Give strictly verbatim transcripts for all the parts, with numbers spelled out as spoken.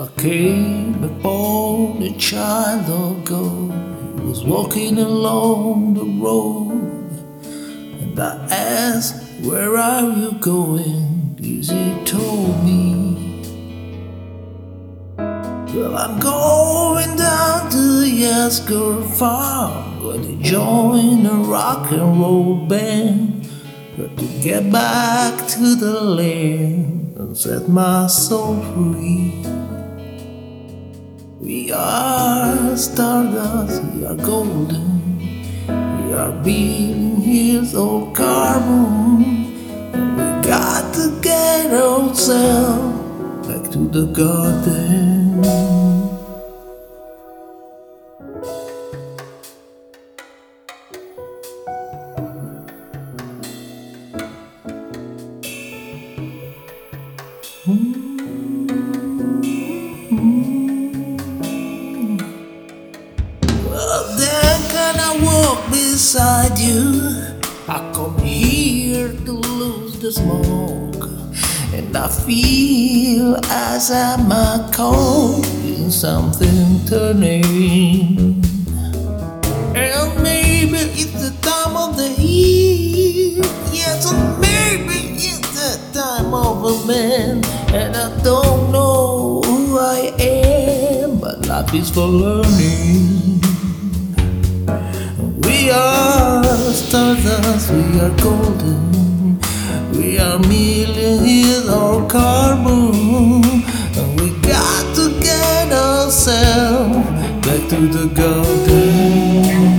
I came upon a child of God. He was walking along the road, and I asked, "Where are you going?" This he told me, "Well, I'm going down to the Yasker farm, going to join a rock and roll band, got to get back to the land and set my soul free." We are stardust, we are golden, we are building hills of carbon, and we got to get ourselves back to the garden. Well, then can I walk beside you? I come here to lose the smoke, and I feel as I'm a cold in something turning. And maybe it's the time of the year, yes, or maybe it's the time of a man, and I don't know who I am, but life is for learning. We are stardust, we are golden, we are million years of carbon, and we got to get ourselves back to the garden.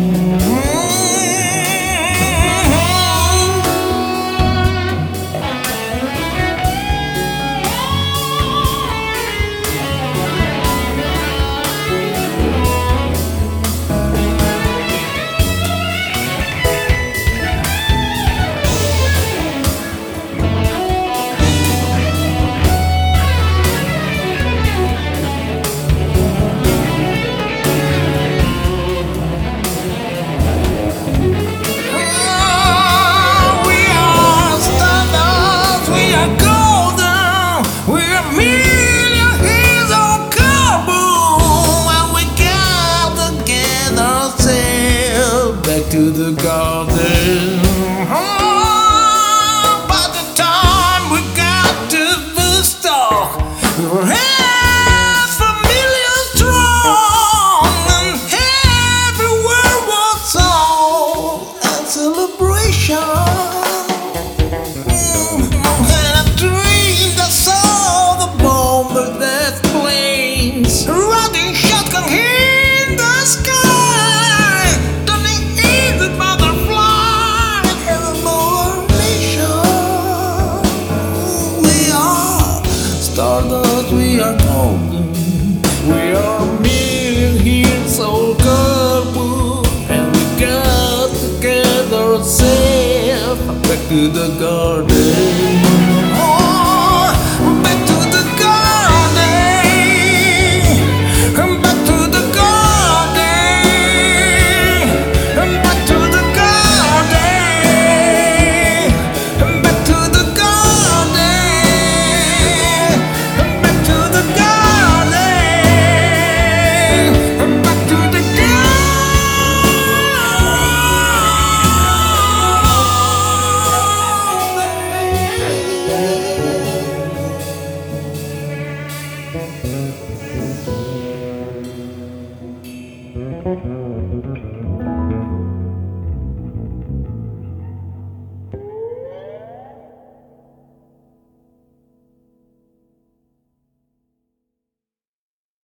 To the garden. Oh, by the time we got to Woodstock, we were half a million strong, and everywhere was song and celebration. Mm, and I dreamed I saw the bomber that planes riding shotgun in the sky. Stardust, we are golden, we are million years old carbon, and we got to get ourselves back to the garden.